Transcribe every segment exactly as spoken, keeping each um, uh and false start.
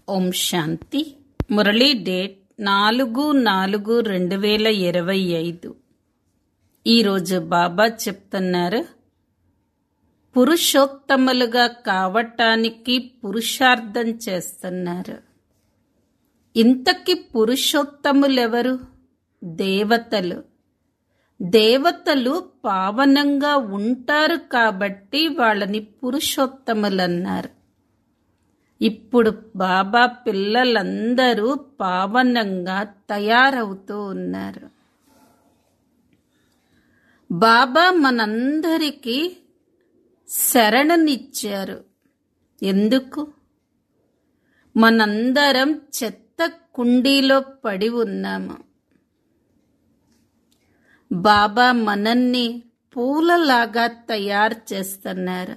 ఓం శాంతి. Murali date నాలుగు నాలుగు రెండు వేల ఇరవై ఐదు. ఈరోజు బాబా చెప్తున్నారు, పురుషోత్తములుగా కావటానికి పురుషార్థం చేస్తున్నారు. ఇంతకి పురుషోత్తములెవరు? దేవతలు. దేవతలు పావనంగా ఉంటారు కాబట్టి వాళ్ళని పురుషోత్తములన్నారు. ఇప్పుడు బాబా పిల్లలందరూ పావనంగా తయారవుతూ ఉన్నారు. బాబా మనందరికీ శరణనిచ్చారు. ఎందుకు? మనందరం చెత్త కుండీలో పడి ఉన్నాము. బాబా మనల్ని పూలలాగా తయారు చేస్తున్నారు.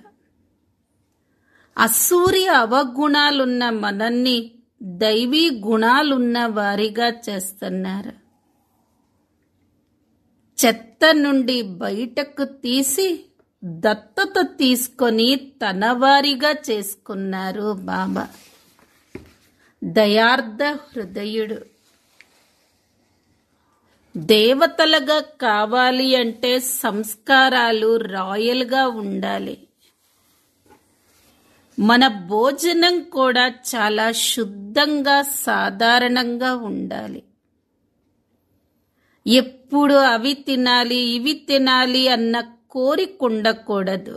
అసూరి అవగుణాలున్న మనల్ని దైవీ గుణాలున్న వారిగా చేస్తున్నారు. చెత్త నుండి బయటకు తీసి దత్తత తీసుకొని తన వారిగా చేసుకున్నారు బాబా. దయార్థ హృదయుడు. దేవతలుగా కావాలి అంటే సంస్కారాలు రాయల్గా ఉండాలి. మన భోజనం కూడా చాలా శుద్ధంగా సాధారణంగా ఉండాలి. ఎప్పుడు అవి తినాలి ఇవి తినాలి అన్న కోరిక ఉండకూడదు.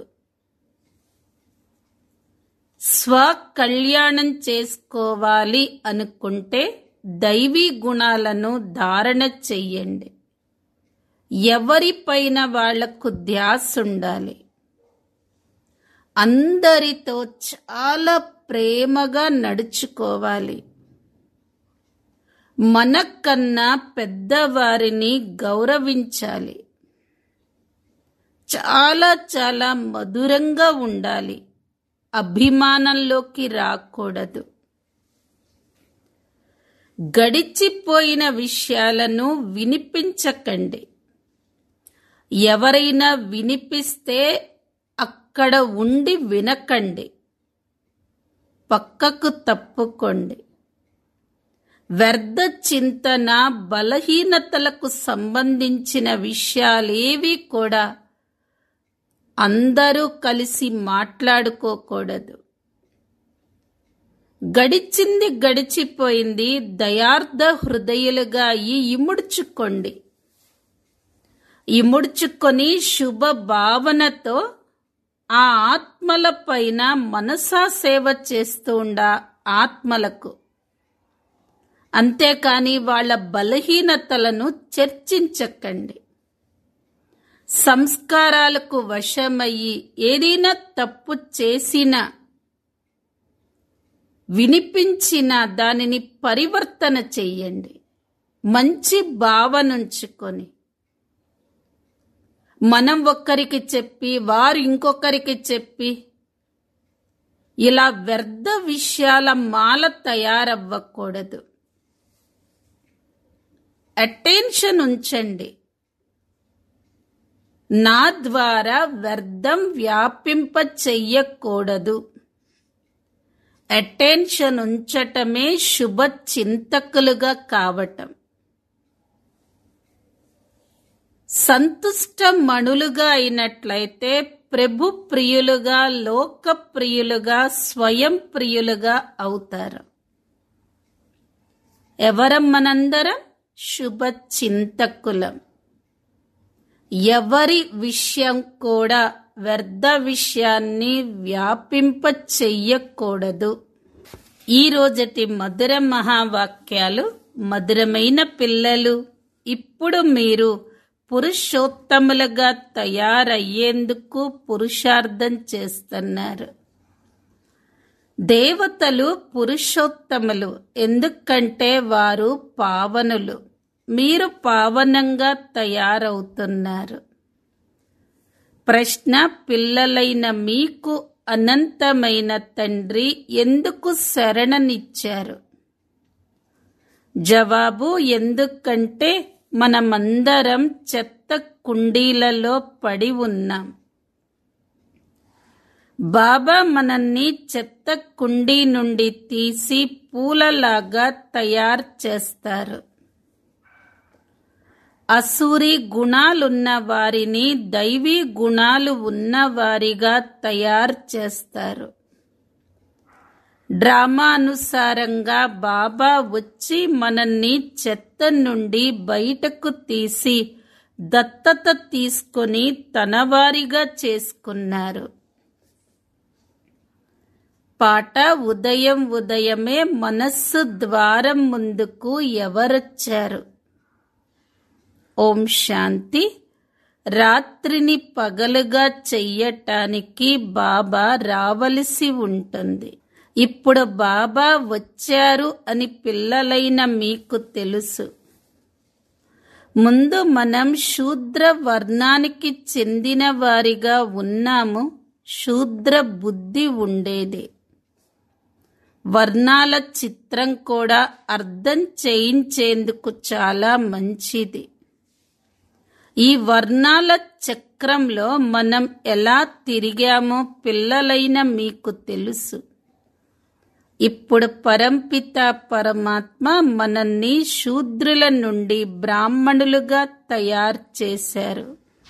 స్వకళ్యాణం చేసుకోవాలి అనుకుంటే దైవీ గుణాలను ధారణ చెయ్యండి. ఎవరిపైన వాళ్లకు ధ్యాస ఉండాలి. అందరితో చాలా ప్రేమగా నడుచుకోవాలి. మనకన్నా పెద్దవారిని గౌరవించాలి. చాలా చాలా మధురంగా ఉండాలి. అభిమానంలోకి రాకూడదు. గడిచిపోయిన విషయాలను వినిపించకండి. ఎవరైనా వినిపిస్తే అక్కడ ఉండి వినకండి. పక్కకు తప్పుకోండి. వ్యర్థ చింతన, బలహీనతలకు సంబంధించిన విషయాలేవి కూడా అందరూ కలిసి మాట్లాడుకోకూడదు. గడిచింది గడిచిపోయింది. దయార్థ హృదయులుగా అయి ఇముడ్చుకోండి. ఇముడ్చుకొని శుభ భావనతో ఆ ఆత్మల పైన మనసా సేవ చేస్తూ ఉండ ఆత్మలకు. అంతేకాని వాళ్ళ బలహీనతలను చర్చించకండి. సంస్కారాలకు వశమయ్యి ఏదైనా తప్పు చేసినా వినిపించిన దానిని పరివర్తన చెయ్యండి. మంచి భావనుంచుకొని మనం ఒక్కరికి చెప్పి వారు ఇంకొకరికి చెప్పి ఇలా వ్యర్థ విషయాల మాల తయారవ్వకూడదు. అటెన్షన్ ఉంచండి. నా ద్వారా వ్యర్థం వ్యాపింప చెయ్యకూడదు. అటెన్షన్ ఉంచటమే శుభ చింతకులుగా కావటం. సంతుష్ట మణులుగా అయినట్లయితే ప్రభు ప్రియులుగా, లోక ప్రియులుగా, స్వయం ప్రియులుగా అవుతారు. ఎవరం మనందరం? శుభ చింతకులం. ఎవరి విషయం కూడా వ్యర్థ విషయాన్ని వ్యాపింప చెయ్యకూడదు. ఈ రోజటి మధుర మహావాక్యాలు. మధురమైన పిల్లలు, ఇప్పుడు మీరు పురుషోత్తములుగా తయారయ్యేందుకు పురుషార్థం చేస్తున్నారు. దేవతలు పురుషోత్తములు ఎందుకంటే వారు పావనులు. మీరు పావనంగా తయారవుతున్నారు. ప్రశ్న: పిల్లలైన మీకు అనంతమైన తండ్రి ఎందుకు శరణనిచ్చారు? జవాబు: ఎందుకంటే మనమందరం చెత్త కుండీలలో పడి ఉన్నాం. బాబా మనల్ని చెత్త కుండీ నుండి తీసి పూలలాగా తయారు చేస్తారు. అసూరి గుణాలున్న వారిని దైవీ గుణాలు ఉన్నవారిగా తయారు చేస్తారు. డ్రామానుసారంగా బాబా వచ్చి మనల్ని చెత్త నుండి బయటకు తీసి దత్తత తీసుకొని తనవారిగా చేసుకున్నారు. పాట ఉదయం ఉదయమే మనస్సు ద్వారం ముందుకు ఎవరొచ్చారు? ఓం శాంతి. రాత్రిని పగలుగా చెయ్యటానికి బాబా రావలసి ఉంటుంది. ఇప్పుడు బాబా వచ్చారు అని పిల్లలైన మీకు తెలుసు. ముందు మనం శూద్ర వర్ణానికి చెందిన వారిగా ఉన్నాము. శూద్ర బుద్ధి ఉండేది. వర్ణాల చిత్రం కూడా అర్థం చేయించేందుకు చాలా మంచిది. ఈ వర్ణాల చక్రంలో మనం ఎలా తిరిగామో పిల్లలైన మీకు తెలుసు. ఇప్పుడు పరంపిత పరమాత్మ మనల్ని శూద్రుల నుండి బ్రాహ్మణులుగా తయారు చేశారు.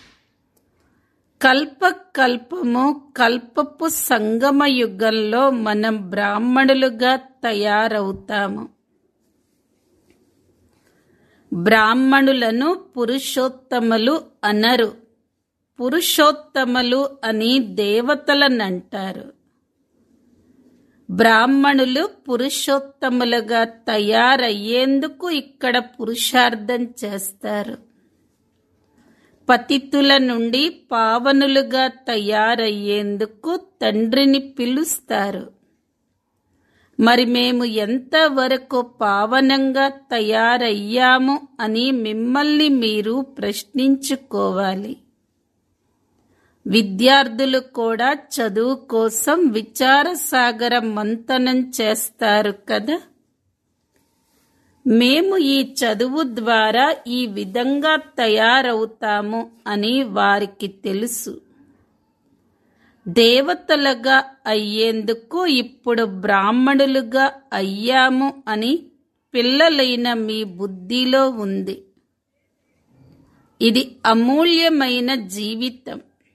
కల్ప కల్పము కల్పపు సంగమ యుగంలో మనం బ్రాహ్మణులుగా తయారవుతాము. బ్రాహ్మణులను పురుషోత్తములు అనరు. పురుషోత్తములు అని దేవతలనంటారు. బ్రాహ్మణులు పురుషోత్తములుగా తయారయ్యేందుకు ఇక్కడ పురుషార్థం చేస్తారు. పతితుల నుండి పావనులుగా తయారయ్యేందుకు తండ్రిని పిలుస్తారు. మరి మేము ఎంతవరకు పావనంగా తయారయ్యాము అని మిమ్మల్ని మీరు ప్రశ్నించుకోవాలి. విద్యార్థులు కూడా చదువు కోసం విచారసాగర మంథనం చేస్తారు కదా. మేము ఈ చదువు ద్వారా ఈ విధంగా తయారవుతాము అని వారికి తెలుసు. దేవతలుగా అయ్యేందుకు ఇప్పుడు బ్రాహ్మణులుగా అయ్యాము అని పిల్లలైన మీ బుద్ధిలో ఉంది. ఇది అమూల్యమైన జీవితం.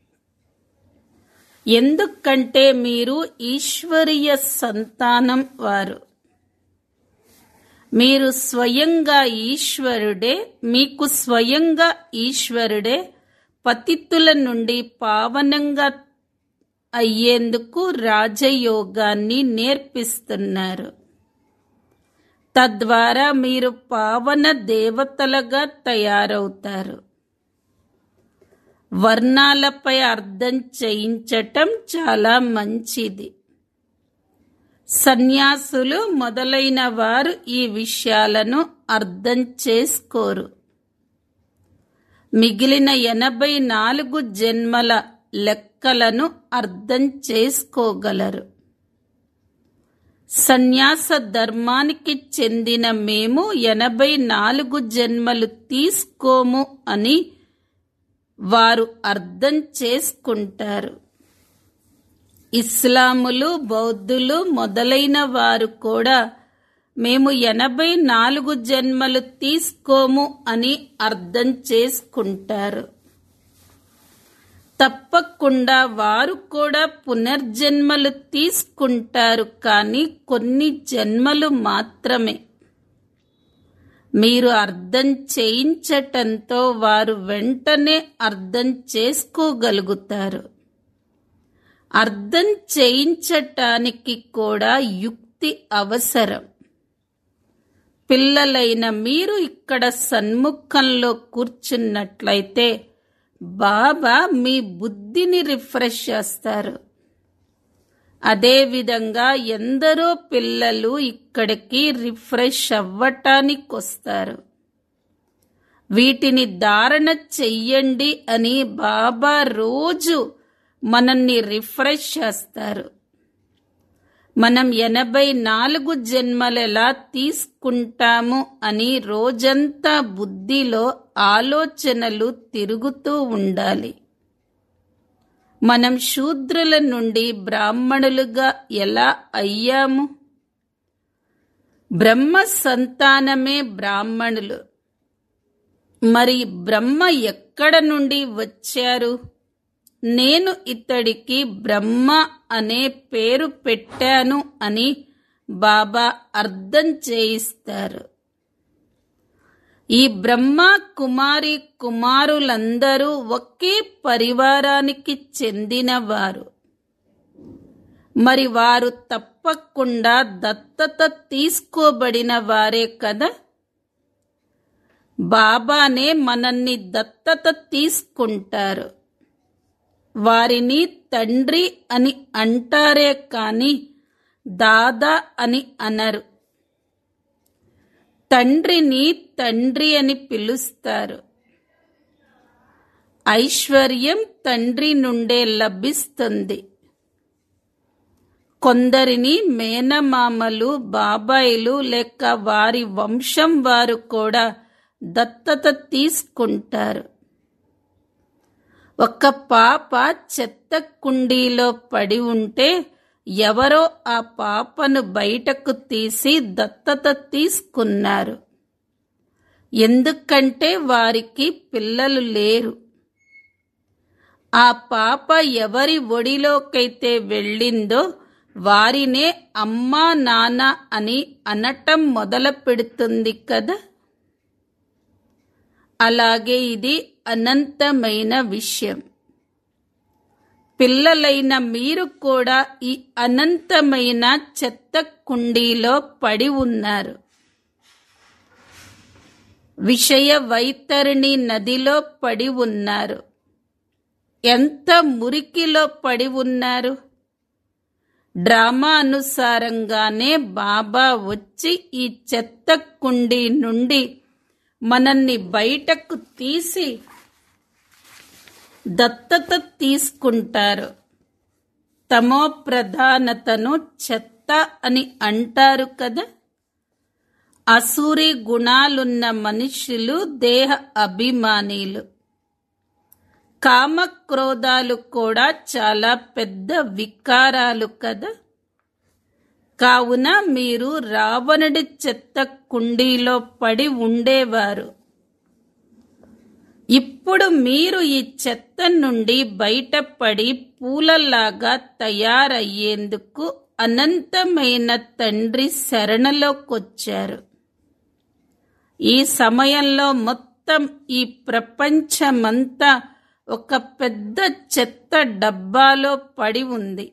ఎందుకంటే మీరు ఈశ్వరీయ సంతానం వారు. మీరు స్వయంగా ఈశ్వరుడే. మీకు స్వయంగా ఈశ్వరుడే పతితుల నుండి పావనంగా అయ్యేందుకు రాజయోగాన్ని నేర్పిస్తున్నారు. తద్వారా మీరు పావన దేవతలుగా తయారవుతారు. వర్ణాలపై అర్థం చేయించటం చాలా మంచిది. సన్యాసులు మొదలైన వారు ఈ విషయాలను అర్థం చేసుకోరు. మిగిలిన ఎనభై నాలుగు జన్మల లెక్కలను అర్థం చేసుకోగలరు. సన్యాస ధర్మానికి చెందిన మేము ఎనభై నాలుగు జన్మలు తీసుకోము అని వారు అర్థం చేసుకుంటారు. ఇస్లాములు, బౌద్ధులు మొదలైన వారు కూడా మేము ఎనభై నాలుగు జన్మలు తీసుకోము అని అర్థం చేసుకుంటారు. తప్పకుండా వారు కూడా పునర్జన్మలు తీసుకుంటారు, కానీ కొన్ని జన్మలు మాత్రమే. మీరు అర్థం చేయించటంతో వారు వెంటనే అర్థం చేసుకోగలుగుతారు. అర్థం చేయించటానికి కూడా యుక్తి అవసరం. పిల్లలైన మీరు ఇక్కడ సన్ముఖంలో కూర్చున్నట్లయితే బాబా మీ బుద్ధిని రిఫ్రెష్ చేస్తారు. అదేవిధంగా ఎందరో పిల్లలు ఇక్కడికి రిఫ్రెష్ అవ్వటానికి వస్తారు. వీటిని ధారణ చెయ్యండి అని బాబా రోజు మనల్ని రిఫ్రెష్ చేస్తారు. మనం ఎనభై నాలుగు జన్మలు ఎలా తీసుకుంటాము అని రోజంతా బుద్ధిలో ఆలోచనలు తిరుగుతూ ఉండాలి. మనం శూద్రుల నుండి బ్రాహ్మణులుగా ఎలా అయ్యాము? బ్రహ్మ సంతానమే బ్రాహ్మణులు. మరి బ్రహ్మ ఎక్కడ నుండి వచ్చారు? నేను ఇతడికి బ్రహ్మ అనే పేరు పెట్టాను అని బాబా అర్థం చేయిస్తారు. ఈ బ్రహ్మ కుమారి కుమారులందరూ ఒకే పరివారానికి చెందినవారు. మరి వారు తప్పకుండా దత్తత తీసుకోబడిన వారే కదా. బాబానే మనల్ని దత్తత తీసుకుంటారు. వారిని తండ్రి అని అంటారే కాని దాదా అని అనరు. తండ్రిని తండ్రి అని పిలుస్తారు. ఐశ్వర్యం తండ్రి నుండే లభిస్తుంది. కొందరిని మేనమామలు, బాబాయిలు లేక వారి వంశం వారు కూడా దత్తత తీసుకుంటారు. ఒక పాప చెత్త కుండీలో పడి ఉంటే ఎవరో ఆ పాపను బయటకు తీసి దత్తత తీసుకున్నారు. ఎందుకంటే వారికి పిల్లలు లేరు. ఆ పాప ఎవరి ఒడిలోకైతే వెళ్ళిందో వారినే అమ్మా నాన్న అని అనటం మొదలు పెడుతుంది కదా. అలాగే ఇది అనంతమైన విషయం. పిల్లలైన మీరు కూడా ఈ అనంతమైన చెత్త కుండీలో పడి ఉన్నారు. విషయ వైతరిణి నదిలో పడి ఉన్నారు. ఎంత మురికిలో పడి ఉన్నారు. డ్రామా అనుసారంగానే బాబా వచ్చి ఈ చెత్త కుండీ నుండి మనల్ని బయటకు తీసి దత్తత తీసుకుంటారు. తమో ప్రధానతను చెత్త అని అంటారు కదా. అసూరి గుణాలున్న మనుషులు దేహ అభిమానీలు. కామక్రోధాలు కూడా చాలా పెద్ద వికారాలు కదా. కావున మీరు రావణుడి చెత్త కుండీలో పడి ఉండేవారు. ఇప్పుడు మీరు ఈ చెత్త నుండి బయటపడి పూలలాగా తయారయ్యేందుకు అనంతమైన తండ్రి శరణలోకొచ్చారు. ఈ సమయంలో మొత్తం ఈ ప్రపంచమంతా ఒక పెద్ద చెత్త డబ్బాలో పడి ఉంది.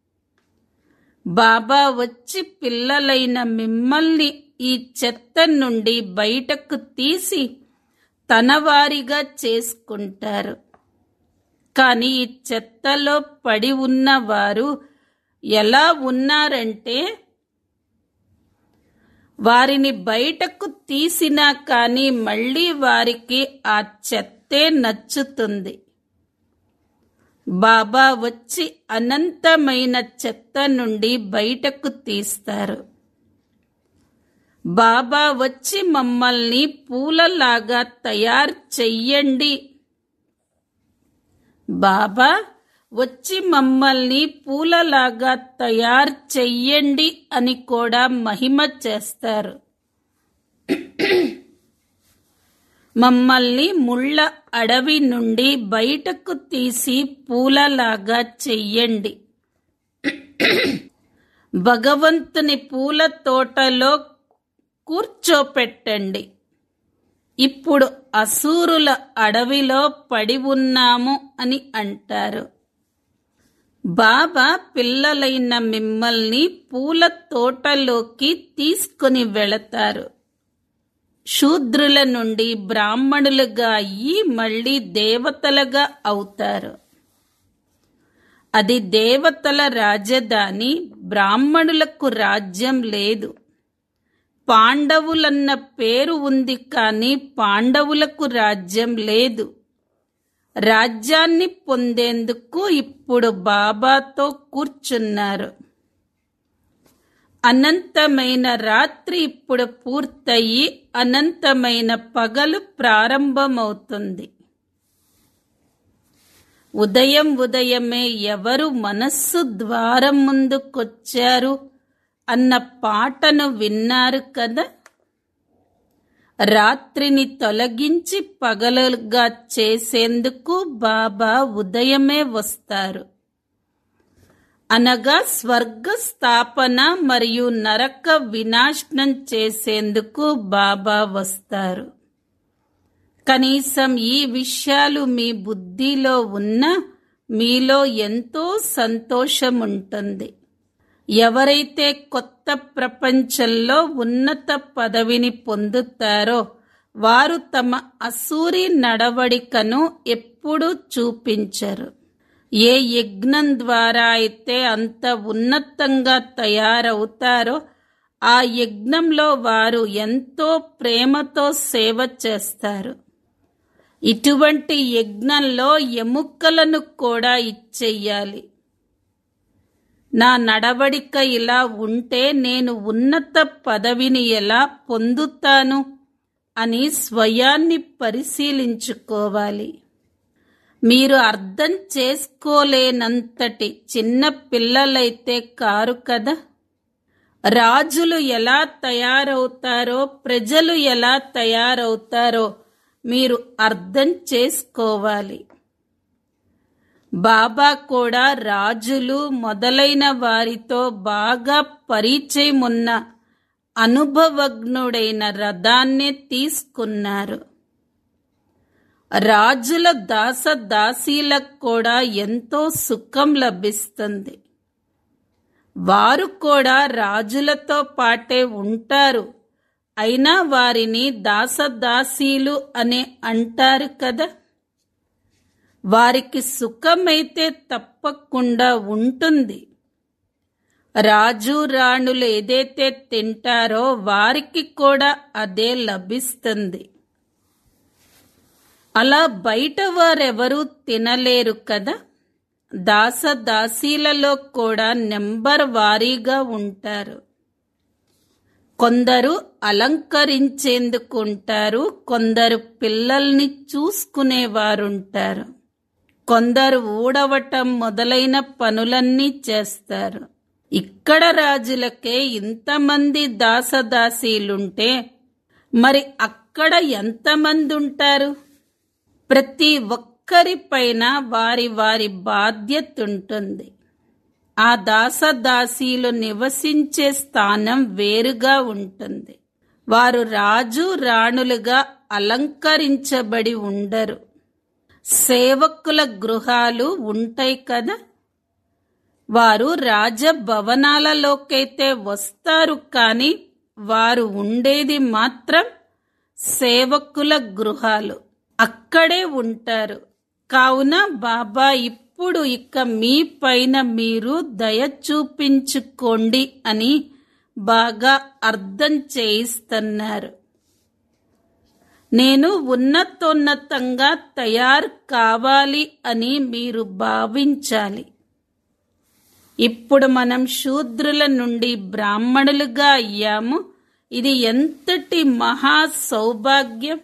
బాబా వచ్చి పిల్లలైన మిమ్మల్ని ఈ చెత్త నుండి బయటకు తీసి తన వారిగా చేసుకుంటారు. కానీ ఈ చెత్తలో పడి ఉన్నవారు ఎలా ఉన్నారంటే వారిని బయటకు తీసినా కానీ మళ్ళీ వారికి ఆ చెత్తే నచ్చుతుంది. బాబా వచ్చి అనంతమైన చెత్త నుండి బయటకు తీస్తారు. బాబా వచ్చి మమ్మల్ని పూలలాగా తయారు చెయ్యండి. బాబా వచ్చి మమ్మల్ని పూలలాగా తయారు చెయ్యండి అని కూడా మహిమ చేస్తారు. మమ్మల్ని ముళ్ళ అడవి నుండి బయటకు తీసి పూలలాగా చెయ్యండి. భగవంతుని పూల తోటలో కూర్చోపెట్టండి. ఇప్పుడు అసూరుల అడవిలో పడి ఉన్నాము అని అంటారు. బాబా పిల్లలైన మిమ్మల్ని పూల తోటలోకి తీసుకుని వెళతారు. శూద్రుల నుండి బ్రాహ్మణులుగా అయ్యి మళ్ళీ దేవతలుగా అవుతారు. అది దేవతల రాజధాని. బ్రాహ్మణులకు రాజ్యం లేదు. పాండవులన్న పేరు ఉంది కానీ పాండవులకు రాజ్యం లేదు. రాజ్యాన్ని పొందేందుకు ఇప్పుడు బాబాతో కూర్చున్నారు. అనంతమైన రాత్రి ఇప్పుడు పూర్తయి అనంతమైన పగలు ప్రారంభమవుతుంది. ఉదయం ఉదయమే ఎవరు మనస్సు ద్వారం ముందుకొచ్చారు అన్న పాటను విన్నారు కదా. రాత్రిని తొలగించి పగలుగా చేసేందుకు బాబా ఉదయమే వస్తారు. అనగా స్వర్గ స్థాపన మరియు నరక వినాశనం చేసేందుకు బాబా వస్తారు. కనీసం ఈ విషయాలు మీ బుద్ధిలో ఉన్న మీలో ఎంతో సంతోషం ఉంటుంది. ఎవరైతే కొత్త ప్రపంచంలో ఉన్నత పదవిని పొందుతారో వారు తమ అసూరి నడవడికను ఎప్పుడూ చూపించరు. ఏ యజ్ఞం ద్వారా అయితే అంత ఉన్నతంగా తయారవుతారో ఆ యజ్ఞంలో వారు ఎంతో ప్రేమతో సేవ చేస్తారు. ఇటువంటి యజ్ఞంలో ఎముకలను కూడా ఇచ్చేయాలి. నా నడవడిక ఇలా ఉంటే నేను ఉన్నత పదవిని ఎలా పొందుతాను అని స్వయాన్ని పరిశీలించుకోవాలి. మీరు అర్థం చేసుకోలేనంతటి చిన్న పిల్లలైతే కారు కదా. రాజులు ఎలా తయారవుతారో ప్రజలు ఎలా తయారవుతారో మీరు అర్థం చేసుకోవాలి. బాబా కూడా రాజులు మొదలైన వారితో బాగా పరిచయం ఉన్న అనుభవజ్ఞుడైన రథాన్నే తీసుకున్నారు. రాజుల దాస దాసీలకు కూడా ఎంతో సుఖం లభిస్తుంది. వారు కూడా రాజులతో పాటే ఉంటారు. అయినా వారిని దాసదాసీలు అనే అంటారు కదా. వారికి సుఖమైతే తప్పకుండా ఉంటుంది. రాజు రాణులు ఏదైతే తింటారో వారికి కూడా అదే లభిస్తుంది. అలా బయట వారెవరూ తినలేరు కదా. దాసదాసీలలో కూడా నెంబర్ వారీగా ఉంటారు. కొందరు అలంకరించేందుకు ఉంటారు, కొందరు పిల్లల్ని చూసుకునేవారుంటారు, కొందరు ఊడవటం మొదలైన పనులన్నీ చేస్తారు. ఇక్కడ రాజులకే ఇంతమంది దాసదాసీలుంటే మరి అక్కడ ఎంతమంది ఉంటారు? ప్రతి ఒక్కరిపైన వారి వారి బాధ్యత ఉంటుంది. ఆ దాసదాసీలు నివసించే స్థానం వేరుగా ఉంటుంది. వారు రాజు రాణులుగా అలంకరించబడి ఉండరు. సేవకుల గృహాలు ఉంటాయి కదా. వారు రాజభవనాలలోకైతే వస్తారు, కానీ వారు ఉండేది మాత్రం సేవకుల గృహాలు, అక్కడే ఉంటారు. కావున బాబా ఇప్పుడు ఇక మీ పైన మీరు దయ చూపించుకోండి అని బాగా అర్థం చేయిస్తున్నారు. నేను ఉన్నతోన్నతంగా తయారు కావాలి అని మీరు భావించాలి. ఇప్పుడు మనం శూద్రుల నుండి బ్రాహ్మణులుగా అయ్యాము. ఇది ఎంతటి మహా సౌభాగ్యం!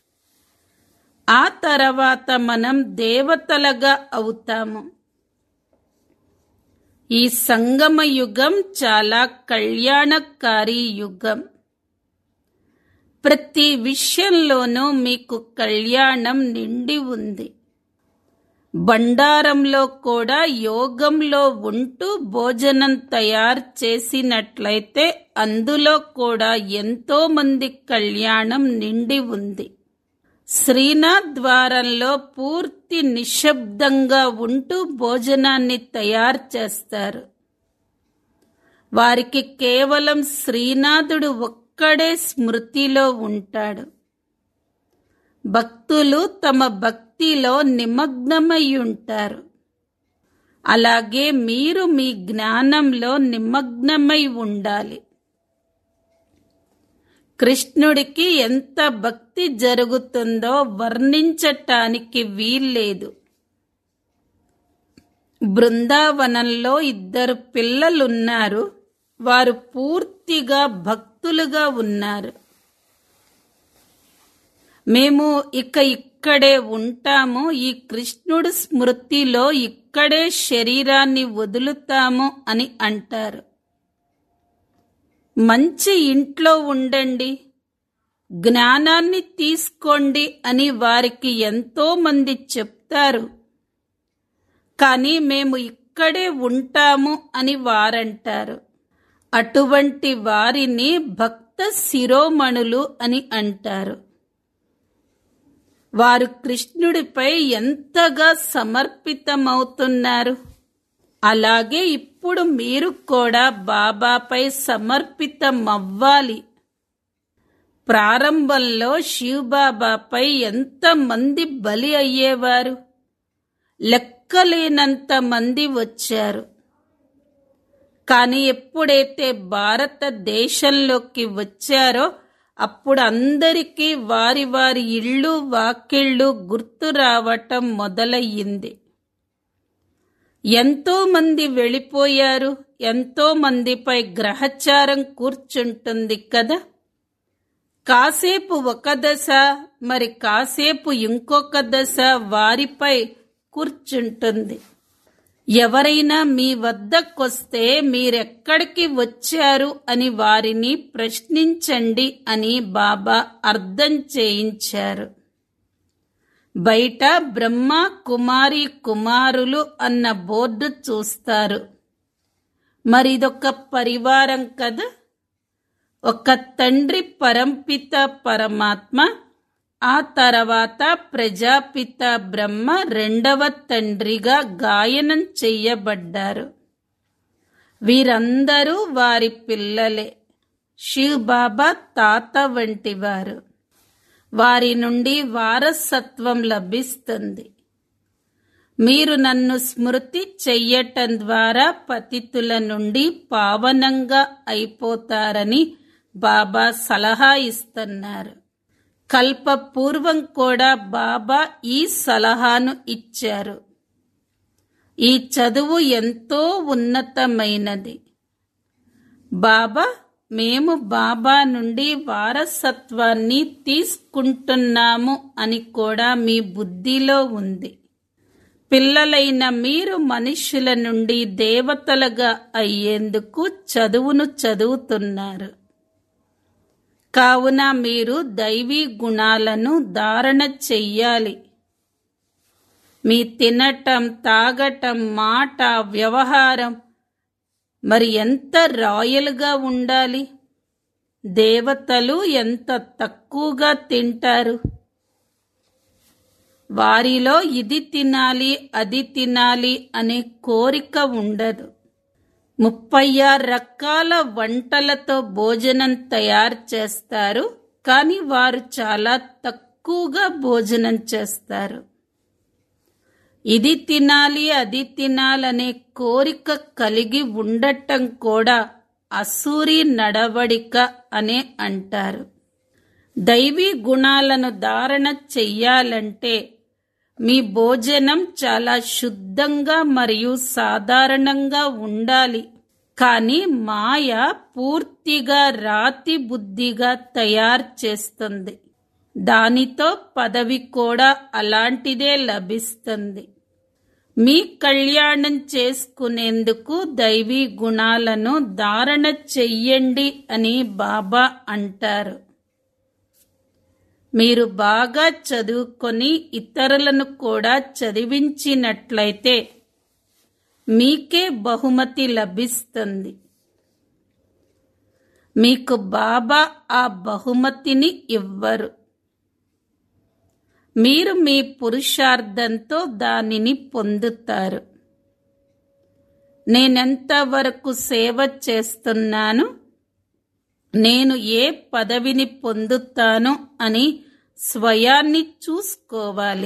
ఆ తర్వాత మనం దేవతలుగా అవుతాము. ఈ సంగమ యుగం చాలా కళ్యాణకారి యుగం. ప్రతి విషయంలోనూ మీకు కళ్యాణం నిండి ఉంది. బండారంలో కూడా యోగంలో ఉంటూ భోజనం తయారు చేసినట్లయితే అందులో కూడా ఎంతో మంది కళ్యాణం నిండి ఉంది. శ్రీనాథ్ ద్వారంలో పూర్తి నిశ్శబ్దంగా ఉంటూ భోజనాన్ని తయారు చేస్తారు. వారికి కేవలం శ్రీనాథుడు ఒక్కడే స్మృతిలో ఉంటాడు. భక్తులు తమ భక్తిలో నిమగ్నమై ఉంటారు. అలాగే మీరు మీ జ్ఞానంలో నిమగ్నమై ఉండాలి. కృష్ణుడికి ఎంత భక్తి జరుగుతుందో వర్ణించటానికి వీల్లేదు. బృందావనంలో ఇద్దరు పిల్లలున్నారు. వారు పూర్తిగా భక్తులుగా ఉన్నారు. మేము ఇక ఇక్కడే ఉంటాము, ఈ కృష్ణుడు స్మృతిలో ఇక్కడే శరీరాన్ని వదులుతాము అని అంటారు. మంచి ఇంట్లో ఉండండి, జ్ఞానాన్ని తీసుకోండి అని వారికి ఎంతో మంది చెప్తారు. కానీ మేము ఇక్కడే ఉంటాము అని వారంటారు. అటువంటి వారిని భక్త శిరోమణులు అని అంటారు. వారు కృష్ణుడిపై ఎంతగా సమర్పితమవుతున్నారు. అలాగే ఇప్పుడు మీరు కూడా బాబాపై సమర్పితమవ్వాలి. ప్రారంభంలో శివబాబాపై ఎంతమంది బలి అయ్యేవారు, లెక్కలేనంత మంది వచ్చారు. కానీ ఎప్పుడైతే భారతదేశంలోకి వచ్చారో అప్పుడు అందరికీ వారి వారి ఇళ్ళు వాకిళ్ళు గుర్తు రావటం మొదలయ్యింది. ఎంతో మంది వెళ్ళిపోయారు, ఎంతో మందిపై గ్రహచారం కూర్చుంటుంది కదా. కాసేపు ఒక దశ, మరి కాసేపు ఇంకొక దశ వారిపై కూర్చుంటుంది. ఎవరైనా మీ వద్దకొస్తే మీరెక్కడికి వచ్చారు అని వారిని ప్రశ్నించండి అని బాబా అర్థం చేయించారు. బయట బ్రహ్మ కుమారి కుమారులు అన్న బోర్డు చూస్తారు. మరిదొక పరివారం కదా. ఒక తండ్రి పరంపిత పరమాత్మ, ఆ తర్వాత ప్రజాపిత బ్రహ్మ రెండవ తండ్రిగా గాయనం చెయ్యబడ్డారు. వీరందరూ వారి పిల్లలే. శివ్ బాబా తాత వంటివారు. వారి నుండి వారసత్వం లభిస్తుంది. మీరు నన్ను స్మృతి చెయ్యటం ద్వారా పతితుల నుండి పావనంగా అయిపోతారని బాబా సలహా ఇస్తున్నారు. కల్ప పూర్వం కూడా బాబా ఈ సలహాను ఇచ్చారు. ఈ చదువు ఎంతో ఉన్నతమైనది. బాబా, మేము బాబా నుండి వారసత్వాన్ని తీసుకుంటున్నాము అని కూడా మీ బుద్ధిలో ఉంది. పిల్లలైన మీరు మనుష్యుల నుండి దేవతలుగా అయ్యేందుకు చదువును చదువుతున్నారు. కావున మీరు దైవీ గుణాలను ధారణ చెయ్యాలి. మీ తినటం, తాగటం, మాట, వ్యవహారం మరి ఎంత రాయల్గా ఉండాలి. దేవతలు ఎంత తక్కువగా తింటారు. వారిలో ఇది తినాలి, అది తినాలి అనే కోరిక ఉండదు. ముప్పై ఆరు రకాల వంటలతో భోజనం తయారు చేస్తారు, కానీ వారు చాలా తక్కువగా భోజనం చేస్తారు. ఇది తినాలి, అది తినాలనే కోరిక కలిగి ఉండటం కూడా అసూరి నడవడిక అనే అంటారు. దైవీ గుణాలను ధారణ చెయ్యాలంటే మీ భోజనం చాలా శుద్ధంగా మరియు సాధారణంగా ఉండాలి. కానీ మాయ పూర్తిగా రాతి బుద్ధిగా తయారు చేస్తుంది. దానితో పదవి కూడా అలాంటిదే లభిస్తుంది. మీ కళ్యాణం చేసుకునేందుకు దైవీ గుణాలను ధారణ చెయ్యండి అని బాబా అంటారు. మీరు బాగా చదువుకొని ఇతరులను కూడా చదివించినట్లయితే మీకే బహుమతి లభిస్తుంది. మీకు బాబా ఆ బహుమతిని ఇవ్వరు. మీరు మీ పురుషార్థంతో దానిని పొందుతారు. నేనెంతవరకు సేవ చేస్తున్నాను, నేను ఏ పదవిని పొందుతాను అని స్వయాన్ని చూసుకోవాలి.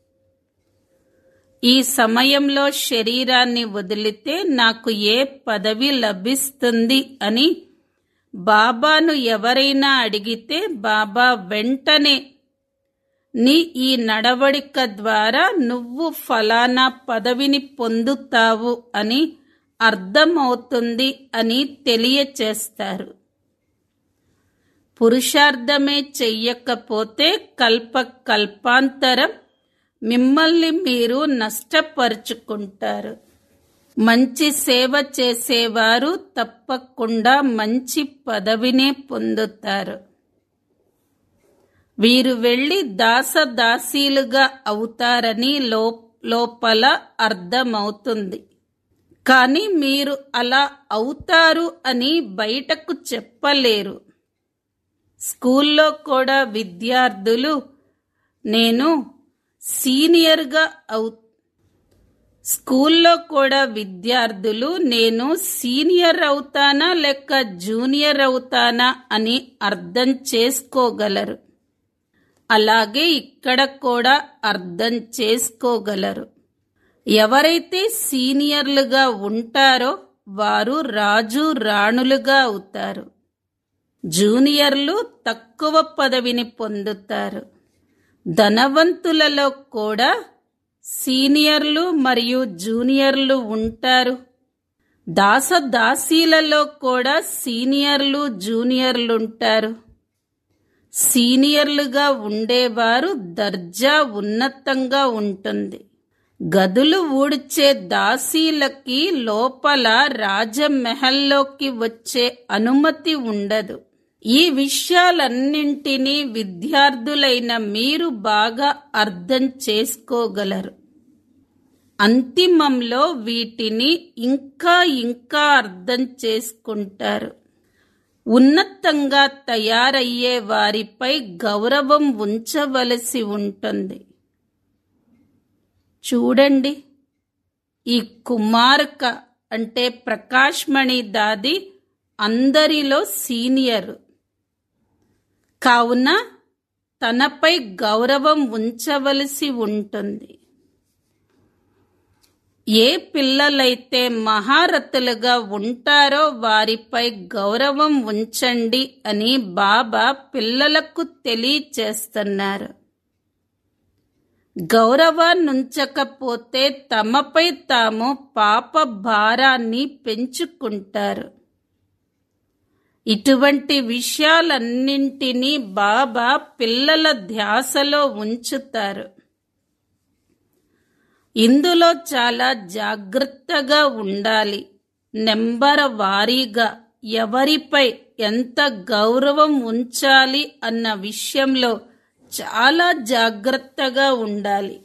ఈ సమయంలో శరీరాన్ని వదిలితే నాకు ఏ పదవి లభిస్తుంది అని బాబాను ఎవరైనా అడిగితే బాబా వెంటనే నీ ఈ నడవడిక ద్వారా నువ్వు ఫలానా పదవిని పొందుతావు అని అర్థమవుతుంది అని తెలియచేస్తారు. పురుషార్థమే చెయ్యకపోతే కల్ప కల్పాంతరం మిమ్మల్ని మీరు నష్టపరుచుకుంటారు. మంచి సేవ చేసేవారు తప్పకుండా మంచి పదవినే పొందుతారు. వీరు వెళ్లి దాసదాసీలుగా అవుతారని లో లోపల అర్థమవుతుంది. కానీ మీరు అలా అవుతారు అని బయటకు చెప్పలేరు. స్కూల్లో కూడా విద్యార్థులు నేను సీనియర్గా అవు స్కూల్లో కూడా విద్యార్థులు నేను సీనియర్ అవుతానా లేక జూనియర్ అవుతానా అని అర్థం చేసుకోగలరు. అలాగే ఇక్కడ కూడా అర్థం చేసుకోగలరు. ఎవరైతే సీనియర్లుగా ఉంటారో వారు రాజు రాణులుగా అవుతారు. జూనియర్లు తక్కువ పదవిని పొందుతారు. ధనవంతులలో కూడా సీనియర్లు మరియు జూనియర్లు ఉంటారు. దాసదాసీలలో కూడా సీనియర్లు జూనియర్లుంటారు. సీనియర్లుగా ఉండేవారు దర్జా ఉన్నతంగా ఉంటుంది. గదులు ఊడ్చే దాసీలకి లోపల రాజమహల్లోకి వచ్చే అనుమతి ఉండదు. ఈ విషయాలన్నింటినీ విద్యార్థులైన మీరు బాగా అర్థం చేసుకోగలరు. అంతిమంలో వీటిని ఇంకా ఇంకా అర్థం చేసుకుంటారు. ఉన్నతంగా తయారయ్యే వారిపై గౌరవం ఉంచవలసి ఉంటుంది. చూడండి, ఈ కుమార్క అంటే ప్రకాశ్మణి దాది అందరిలో సీనియర్ కావున తనపై గౌరవం ఉంచవలసి ఉంటుంది. ఏ పిల్లలైతే మహారథులుగా ఉంటారో వారిపై గౌరవం ఉంచండి అని బాబా పిల్లలకు తెలియచేస్తున్నారు. గౌరవాన్నుంచకపోతే తమపై తాము పాప భారాన్ని పెంచుకుంటారు. ఇటువంటి విషయాలన్నింటినీ బాబా పిల్లల ధ్యాసలో ఉంచుతారు. ఇందులో చాలా జాగ్రత్తగా ఉండాలి. నెంబర్ వారీగా ఎవరిపై ఎంత గౌరవం ఉంచాలి అన్న విషయంలో చాలా జాగ్రత్తగా ఉండాలి.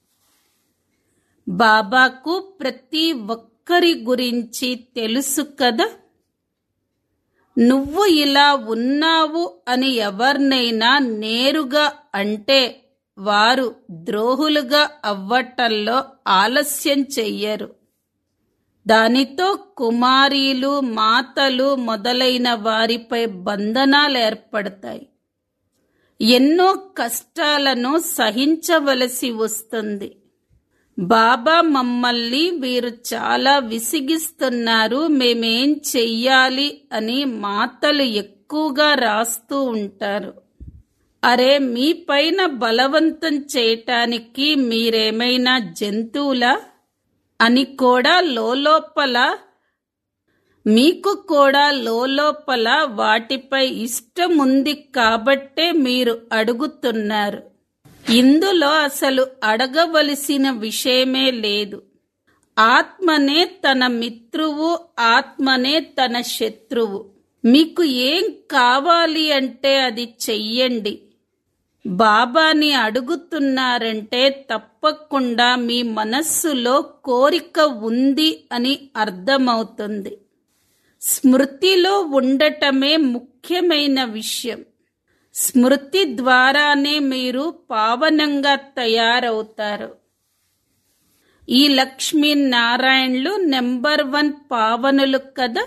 బాబాకు ప్రతి ఒక్కరి గురించి తెలుసు కదా. నువ్వు ఇలా ఉన్నావు అని ఎవరినైనా నేరుగా అంటే వారు ద్రోహులుగా అవ్వటంలో ఆలస్యం చెయ్యరు. దానితో కుమారీలు మాతలు మొదలైన వారిపై బంధనాలు ఏర్పడతాయి. ఎన్నో కష్టాలను సహించవలసి వస్తుంది. బాబా మమ్మల్ని వీరు చాలా విసిగిస్తున్నారు, మేమేం చెయ్యాలి అని మాతలు ఎక్కువగా రాస్తూ ఉంటారు. అరే, మీ పైన బలవంతం చేయటానికి మీరేమైనా జంతువులా అని కూడా లోలోపల మీకు కూడా లోలోపల వాటిపై ఇష్టం ఉంది కాబట్టే మీరు అడుగుతున్నారు. ఇందులో అసలు అడగవలసిన విషయమే లేదు. ఆత్మనే తన మిత్రువు, ఆత్మనే తన శత్రువు. మీకు ఏం కావాలి అంటే అది చెయ్యండి. బాబాని అడుగుతున్నారంటే తప్పకుండా మీ మనస్సులో కోరిక ఉంది అని అర్థమవుతుంది. స్మృతిలో ఉండటమే ముఖ్యమైన విషయం. స్మృతి ద్వారానే మీరు పావనంగా తయారవుతారు. ఈ లక్ష్మీనారాయణులు నెంబర్ వన్ పావనులు కదా.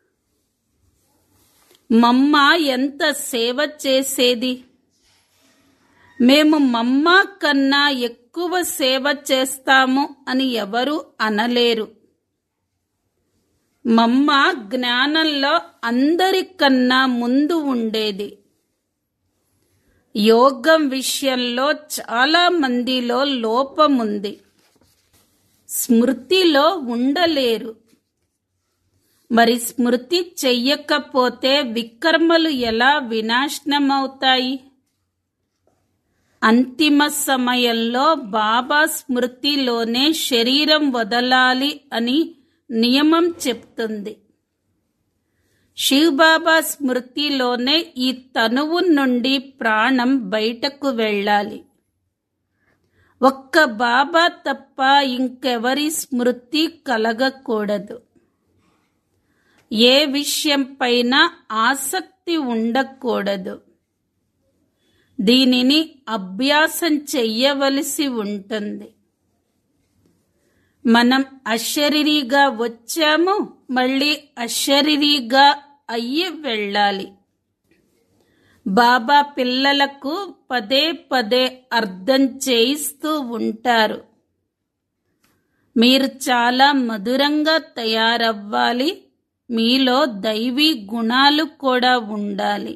మమ్మ ఎంత సేవ చేసేది. మేము మమ్మ కన్నా ఎక్కువ సేవ చేస్తాము అని ఎవరు అనలేరు. మమ్మ జ్ఞానంలో అందరికన్నా ముందు ఉండేది. యోగం విషయంలో చాలా మందిలో లోపముంది. స్మృతిలో ఉండలేరు. మరి స్మృతి చెయ్యకపోతే వికర్మలు ఎలా వినాశనమవుతాయి? అంతిమ సమయంలో బాబా స్మృతిలోనే శరీరం వదలాలి అని నియమం చెప్తుంది. శివబాబా స్మృతిలోనే ఈ తనువు నుండి ప్రాణం బయటకు వెళ్ళాలి. ఒక్క బాబా తప్ప ఇంకెవరి స్మృతి కలగకూడదు. ఏ విషయంపైన ఆసక్తి ఉండకూడదు. దీనిని అభ్యాసం చెయ్యవలసి ఉంటుంది. మనం అశరీరిగా వచ్చాము, మళ్ళీ అశరీరిగా అయ్యి వెళ్ళాలి. బాబా పిల్లలకు పదే పదే అర్థం చేయిస్తూ ఉంటారు. మీరు చాలా మధురంగా తయారవ్వాలి. మీలో దైవీ గుణాలు కూడా ఉండాలి.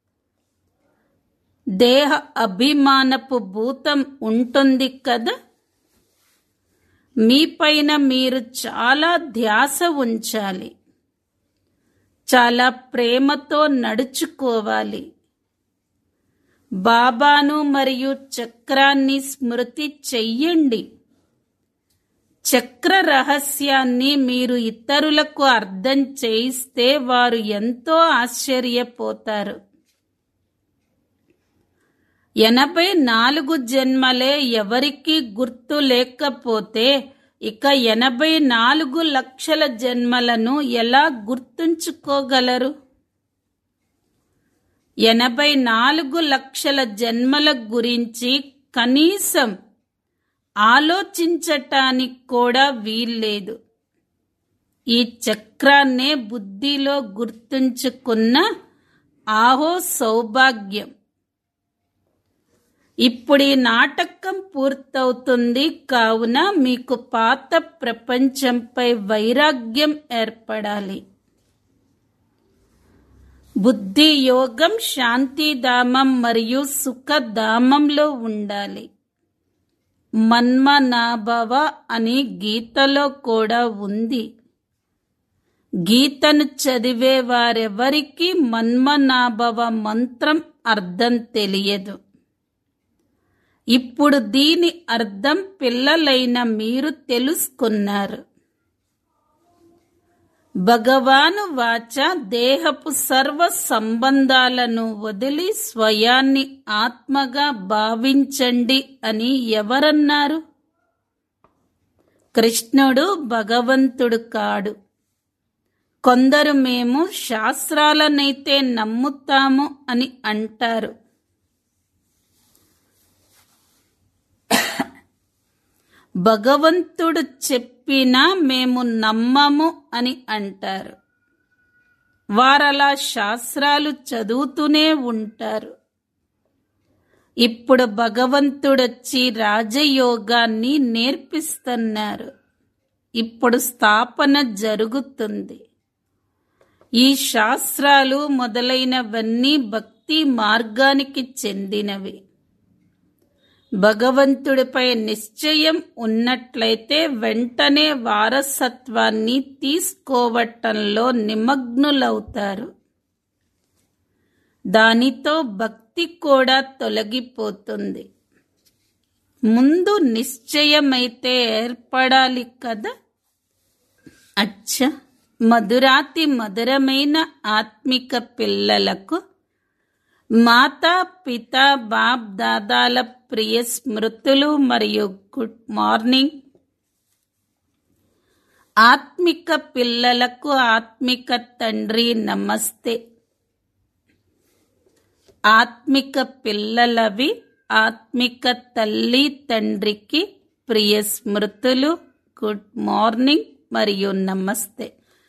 దేహ అభిమానపు భూతం ఉంటుంది కదా. మీపైన మీరు చాలా ధ్యాస ఉంచాలి. చాలా ప్రేమతో నడుచుకోవాలి. బాబాను మరియు చక్రాన్ని స్మృతి చెయ్యండి. చక్ర రహస్యాన్ని మీరు ఇతరులకు అర్థం చేయిస్తే వారు ఎంతో ఆశ్చర్యపోతారు. ఎనభై నాలుగు జన్మలే ఎవరికీ గుర్తు లేకపోతే ఇక ఎనభై నాలుగు లక్షల జన్మలను ఎలా గుర్తుంచుకోగలరు? ఎనభై నాలుగు లక్షల జన్మల గురించి కనీసం ఆలోచించటానికి కూడా వీల్లేదు. ఈ చక్రాన్నే బుద్ధిలో గుర్తుంచుకున్న ఆహో సౌభాగ్యం. ఇప్పుడు ఈ నాటకం పూర్తవుతుంది. కావున మీకు పాత ప్రపంచంపై వైరాగ్యం ఏర్పడాలి. బుద్ధి యోగం శాంతిధామం మరియు సుఖధామంలో ఉండాలి. మన్మనాభవ అని గీతలో కూడా ఉంది. గీతను చదివే వారెవరికీ మన్మనాభవ మంత్రం అర్థం తెలియదు. ఇప్పుడు దీని అర్థం పిల్లలైన మీరు తెలుసుకున్నారు. భగవాను వాచ దేహపు సర్వ సంబంధాలను వదిలి స్వయాన్ని ఆత్మగా భావించండి అని ఎవరన్నారు? కృష్ణుడు భగవంతుడు కాడు. కొందరు మేము శాస్త్రాలనైతే నమ్ముతాము అని అంటారు. భగవంతుడు చెప్పినా మేము నమ్మము అని అంటారు. వారలా శాస్త్రాలు చదువుతూనే ఉంటారు. ఇప్పుడు భగవంతుడొచ్చి రాజయోగాన్ని నేర్పిస్తున్నారు. ఇప్పుడు స్థాపన జరుగుతుంది. ఈ శాస్త్రాలు మొదలైనవన్నీ భక్తి మార్గానికి చెందినవి. భగవంతుడిపై నిశ్చయం ఉన్నట్లయితే వెంటనే వారసత్వాన్ని తీసుకోవటంలో నిమగ్నులవుతారు. దానితో భక్తి కూడా తొలగిపోతుంది. ముందు నిశ్చయమైతే ఏర్పడాలి కదా. అచ్చ మధురాతి మధురమైన ఆత్మిక పిల్లలకు మాతా పిత బాప్ దాదాల ప్రియ స్మృతులు మరియు గుడ్ మార్నింగ్. ఆత్మిక పిల్లలకు ఆత్మిక తండ్రి నమస్తే. ఆత్మిక పిల్లలవి ఆత్మిక తల్లి తండ్రికి ప్రియ స్మృతులు, గుడ్ మార్నింగ్ మరియు నమస్తే.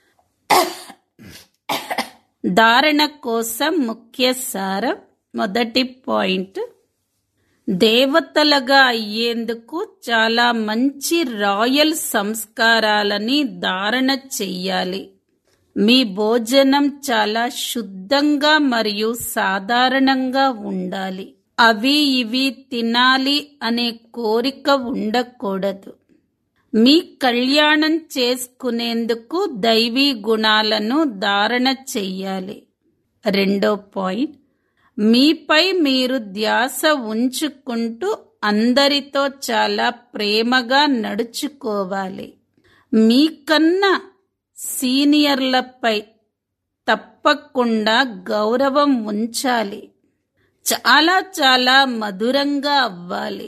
ధారణ కోసం ముఖ్య సారం. మొదటి పాయింట్, దేవతలుగా అయ్యేందుకు చాలా మంచి రాయల్ సంస్కారాలని ధారణ చెయ్యాలి. మీ భోజనం చాలా శుద్ధంగా మరియు సాధారణంగా ఉండాలి. అవి ఇవి తినాలి అనే కోరిక ఉండకూడదు. మీ కళ్యాణం చేసుకునేందుకు దైవీ గుణాలను ధారణ చెయ్యాలి. రెండో పాయింట్, మీపై మీరు ధ్యాస ఉంచుకుంటూ అందరితో చాలా ప్రేమగా నడుచుకోవాలి. మీకన్నా సీనియర్లపై తప్పకుండా గౌరవం ఉంచాలి. చాలా చాలా మధురంగా అవ్వాలి.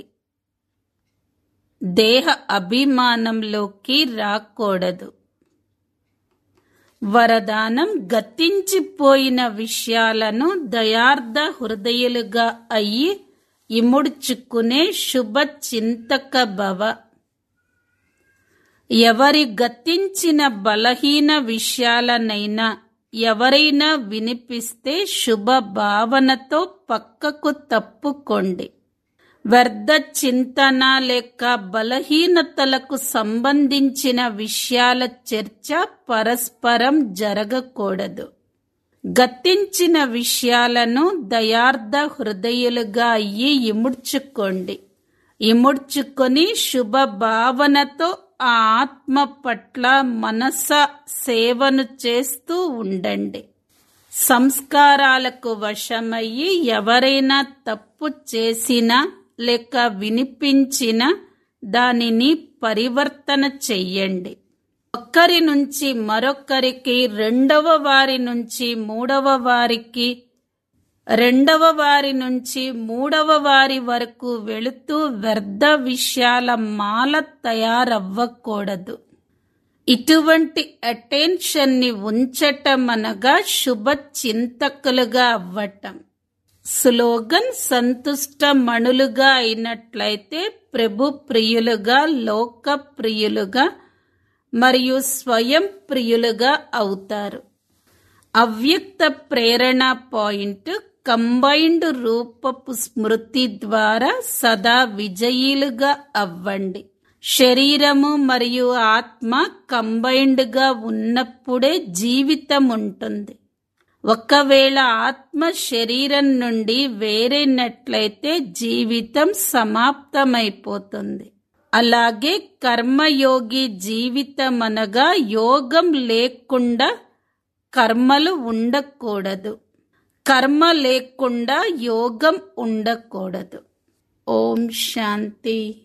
దేహ అభిమానంలోకి రాకూడదు. వరదానం, గతించిపోయిన విషయాలను దయార్థ హృదయులుగా అయ్యి ఇముడ్చుకునే శుభ చింతక భవ. ఎవరి గతించిన బలహీన విషయాలనైనా ఎవరైనా వినిపిస్తే శుభ భావనతో పక్కకు తప్పుకోండి. వ్యర్థ చింతన లేక బలహీనతలకు సంబంధించిన విషయాల చర్చ పరస్పరం జరగకూడదు. గతించిన విషయాలను దయార్థ హృదయులుగా అయ్యి ఇముడ్చుకోండి. ఇముడ్చుకొని శుభ భావనతో ఆ ఆత్మ పట్ల మనస సేవను చేస్తూ ఉండండి. సంస్కారాలకు వశమయ్యి ఎవరైనా తప్పు చేసినా లేక వినిపించిన దానిని పరివర్తన చెయ్యండి. ఒక్కరి నుంచి మరొకరికి, రెండవ వారి నుంచి మూడవ వారికి, రెండవ వారి నుంచి మూడవ వారి వరకు వెళుతూ వ్యర్థ విషయాల మాల తయారవ్వకూడదు. ఇటువంటి అటెన్షన్ ని ఉంచటం అనగా శుభ చింతకులుగా అవ్వటం. స్లోగన్, సంతుష్ట మణులుగా అయినట్లయితే ప్రభు ప్రియులుగా, లోక ప్రియులుగా మరియు స్వయం ప్రియులుగా అవుతారు. అవ్యక్త ప్రేరణ పాయింట్, కంబైన్డ్ రూపపు స్మృతి ద్వారా సదా విజయీలుగా అవ్వండి. శరీరము మరియు ఆత్మ కంబైన్డ్ గా ఉన్నప్పుడే జీవితం ఉంటుంది. ఒకవేళ ఆత్మ శరీరం నుండి వేరైనట్లయితే జీవితం సమాప్తమైపోతుంది. అలాగే కర్మయోగి జీవితం అనగా యోగం లేకుండా కర్మలు ఉండకూడదు, కర్మ లేకుండా యోగం ఉండకూడదు. ఓం శాంతి.